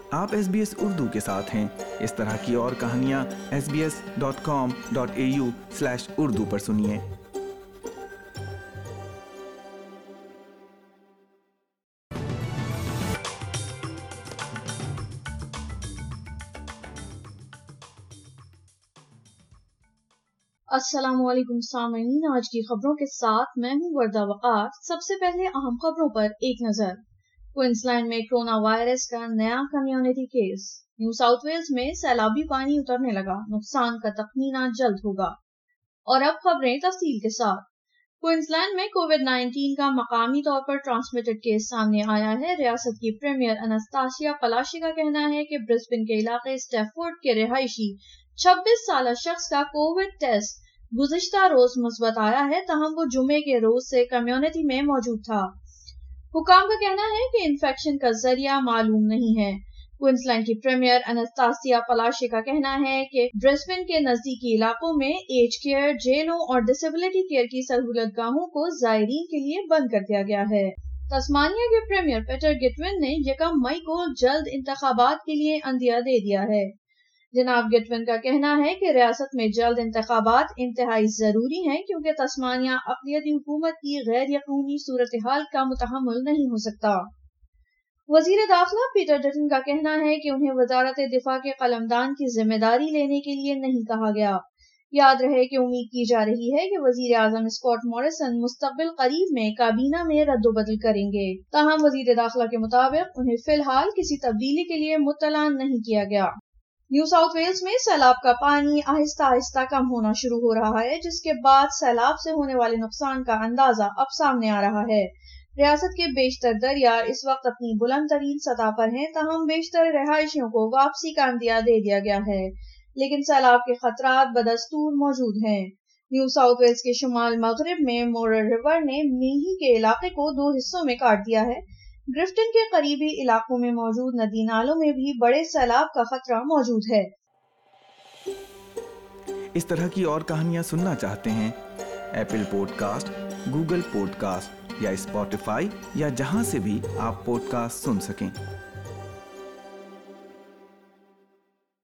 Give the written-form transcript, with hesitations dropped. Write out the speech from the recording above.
آپ SBS اردو کے ساتھ ہیں۔ اس طرح کی اور کہانیاں sbs.com.au/urdu پر سنیے۔ السلام علیکم سامعین، آج کی خبروں کے ساتھ میں ہوں وردہ وقار۔ سب سے پہلے اہم خبروں پر ایک نظر۔ کوئنزلینڈ میں کرونا وائرس کا نیا community case. New South Wales میں سیلابی پانی اترنے لگا، نقصان کا تخمینہ جلد ہوگا۔ اور اب خبریں تفصیل کے ساتھ۔ کوئنزلینڈ میں کووڈ-19 کا مقامی طور پر ٹرانسمیٹڈ کیس سامنے آیا ہے۔ ریاست کی پریمیئر اناستاسیا پلاشی کا کہنا ہے کہ برسبن کے علاقے اسٹیفورڈ کے رہائشی 26 سالہ شخص کا کووڈ ٹیسٹ گزشتہ روز مثبت آیا ہے، تاہم وہ جمعے کے روز سے کمیونٹی میں موجود تھا۔ حکام کا کہنا ہے کہ انفیکشن کا ذریعہ معلوم نہیں ہے۔ کوئنزلینڈ کی پریمیئر اناستاسیا پلاشی کا کہنا ہے کہ برسبن کے نزدیکی علاقوں میں ایج کیئر، جیلوں اور ڈسیبلٹی کیئر کی سہولت گاہوں کو زائرین کے لیے بند کر دیا گیا ہے۔ تسمانیہ کے پریمیئر پیٹر گٹون نے 1 مئی کو جلد انتخابات کے لیے عندیہ دے دیا ہے۔ جناب گٹون کا کہنا ہے کہ ریاست میں جلد انتخابات انتہائی ضروری ہیں کیونکہ تسمانیہ اقلیتی حکومت کی غیر یقینی صورتحال کا متحمل نہیں ہو سکتا۔ وزیر داخلہ پیٹر ڈٹن کا کہنا ہے کہ انہیں وزارت دفاع کے قلمدان کی ذمہ داری لینے کے لیے نہیں کہا گیا۔ یاد رہے کہ امید کی جا رہی ہے کہ وزیر اعظم اسکاٹ موریسن مستقبل قریب میں کابینہ میں رد و بدل کریں گے، تاہم وزیر داخلہ کے مطابق انہیں فی الحال کسی تبدیلی کے لیے مطلع نہیں کیا گیا۔ نیو ساؤتھ ویلز میں سیلاب کا پانی آہستہ آہستہ کم ہونا شروع ہو رہا ہے، جس کے بعد سیلاب سے ہونے والے نقصان کا اندازہ اب سامنے آ رہا ہے۔ ریاست کے بیشتر دریا اس وقت اپنی بلند ترین سطح پر ہیں، تاہم بیشتر رہائشیوں کو واپسی کا عندیہ دے دیا گیا ہے، لیکن سیلاب کے خطرات بدستور موجود ہیں۔ نیو ساؤتھ ویلز کے شمال مغرب میں مورر ریور نے میہی کے علاقے کو 2 حصوں میں کاٹ دیا ہے۔ گرفٹن کے قریبی علاقوں میں موجود ندی نالوں میں بھی بڑے سیلاب کا خطرہ موجود ہے۔ اس طرح کی اور کہانیاں سننا چاہتے ہیں؟ ایپل پوڈکاسٹ، گوگل پوڈکاسٹ یا اسپاٹیفائی یا جہاں سے بھی آپ پوڈکاسٹ سن سکیں۔